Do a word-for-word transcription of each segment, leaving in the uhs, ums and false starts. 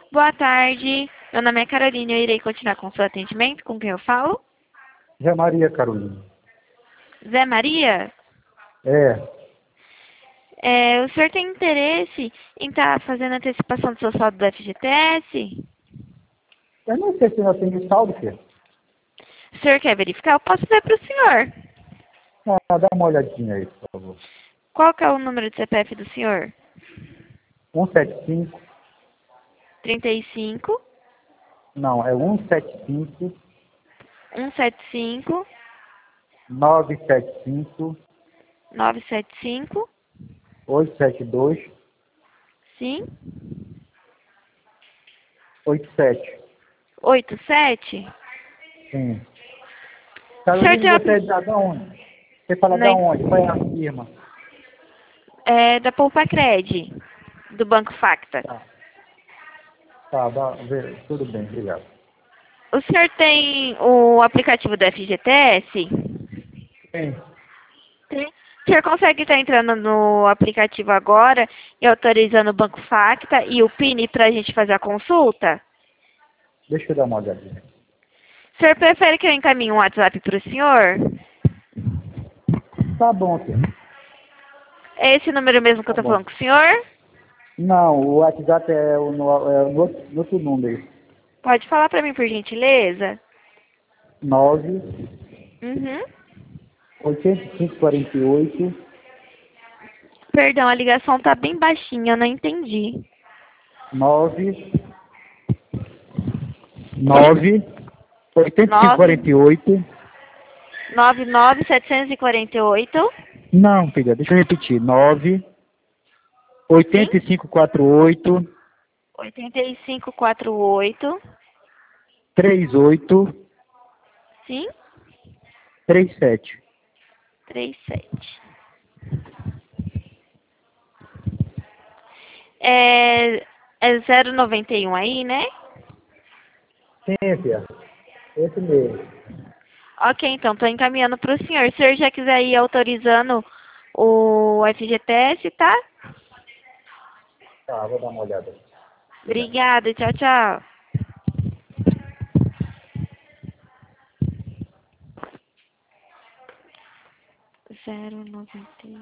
Boa tarde. Meu nome é Carolina e eu irei continuar com o seu atendimento. Com quem eu falo? Zé Maria, Carolina. Zé Maria? É. É, o senhor tem interesse em estar fazendo antecipação do seu saldo do F G T S? Eu não sei se ainda tem saldo, filho. O senhor quer verificar? Eu posso ver para o senhor. Ah, dá uma olhadinha aí, por favor. Qual que é o número de C P F do senhor? um sete cinco. trinta e cinco, Não, é um sete cinco, cento e setenta e cinco, nove sete cinco, novecentos e setenta e cinco. oito sete dois, Sim? oito sete. oitenta e sete? Sim. O senhor Carolina, tem você é uma... da da onde? Você fala da Não, onde? Qual é a firma? é da Poupa Cred, do Banco Facta. Tá, tá, dá, vê, tudo bem, obrigado. O senhor tem o aplicativo do F G T S? Sim. Tem. O senhor consegue estar entrando no aplicativo agora e autorizando o Banco Facta e o P I N para a gente fazer a consulta? Deixa eu dar uma olhadinha. O senhor prefere que eu encaminhe um WhatsApp para o senhor? Tá bom, filho. É esse número mesmo que eu Tá estou bom. falando com o senhor? Não, o WhatsApp é o no, é no, outro- no outro número. Pode falar para mim, por gentileza? nove Uhum. oito cinco quatro oito. Perdão, a ligação tá bem baixinha, eu não entendi. nove nove oito cinco Nove quatro oito. nove nove setecentos e quarenta e oito. Não, filha, deixa eu repetir. nove Sim? oito cinco quatro oito oitenta e cinco quarenta e oito. três oito Sim? três sete. trinta e sete. É, é zero noventa e um aí, né? Sim, filha. Esse mesmo. Ok, então, estou encaminhando para o senhor. Se o senhor já quiser ir autorizando o F G T S, tá? Tá, vou dar uma olhada. Obrigado. Obrigada, tchau, tchau. Zero noventa e um.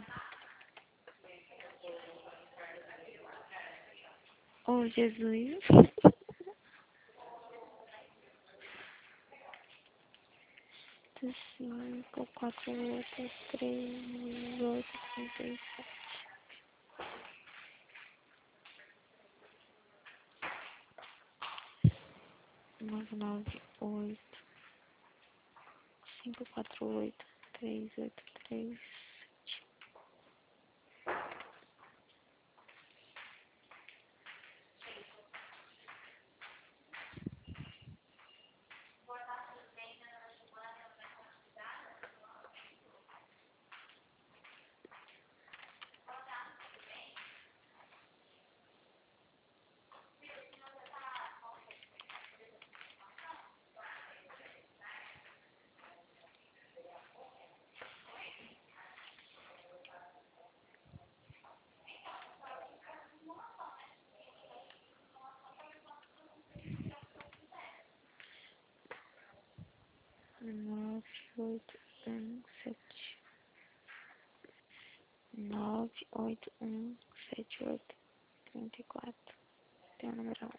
Oh, Jesus. Cinco, quatro, oito, três, oito, trinta e sete. Nove, nove, oito, cinco, quatro, oito, três, oito, três. Nove, oito, um, sete. Nove, oito, um, sete, oito, trinta e quatro. Tem o número